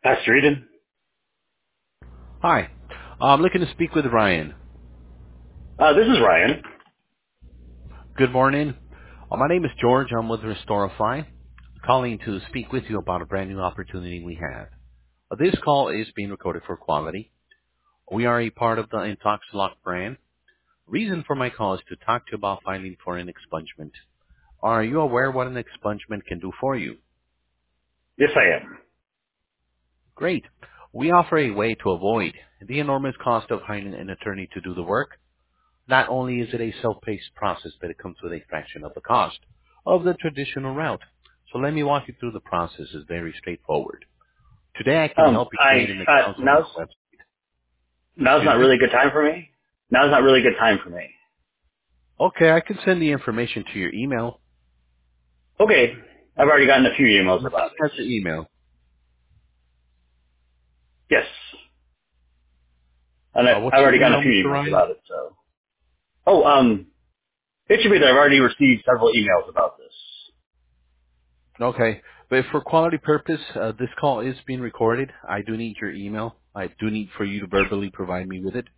Pastor Eden. Hi. I'm looking to speak with Ryan. This is Ryan. Good morning. My name is George. I'm with Restorify, calling to speak with you about a brand new opportunity we have. This call is being recorded for quality. We are a part of the IntoxLock brand. Reason for my call is to talk to you about filing for an expungement. Are you aware what an expungement can do for you? Yes, I am. Great. We offer a way to avoid the enormous cost of hiring an attorney to do the work. Not only is it a self-paced process, but it comes with a fraction of the cost of the traditional route. So let me walk you through the process. It's very straightforward. Today I can help you create an account on Now's our website. now's not Excuse me? really a good time for me. Now's not really a good time for me. Okay, I can send the information to your email. Okay, I've already gotten a few emails Who about it. has your email? Yes, and What's I've your already gotten email, a few Mr. emails Ryan? about it. So, oh, it should be that I've already received several emails about this. Okay, but for quality purpose, this call is being recorded. I do need your email. I do need for you to verbally provide me with it.